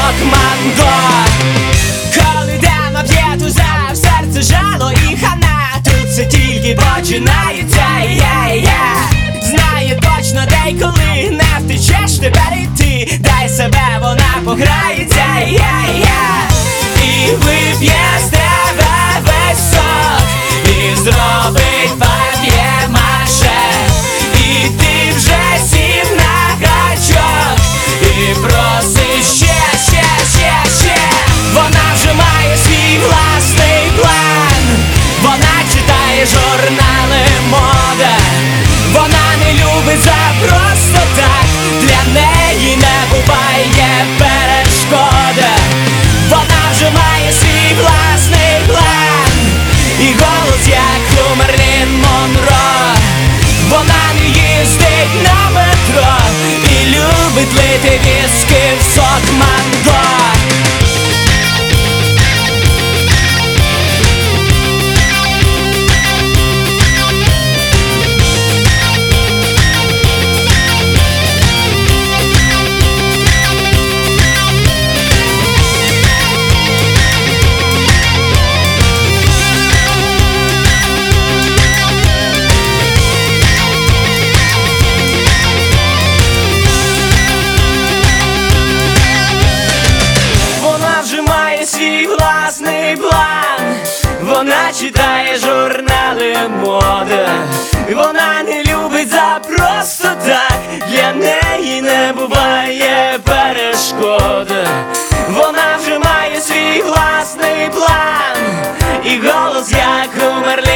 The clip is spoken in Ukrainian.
сок манго. Коли дама п'є туза, в серце жало і хана. Тут все тільки починається, знає точно, де й коли не втечеш тепер іти. Дай себе, вона пограється, і вип'є з тебе весь сок, і зробить пап'є-маше. І ти вже сів на гачок і просиш ще. Вона вже має свій власний план. Вона читає журнали мода. Вона не любить за просто так. Для неї не буває перешкоди. Вона вже має свій власний план. І голос як у Мерлін Монро. Вона не їздить на метро і любить лити віски в сок манго. Свій власний план. Вона читає журнали моди. Вона не любить за просто так. Для неї не буває перешкоди. Вона вже має свій власний план. І голос як у Мерлін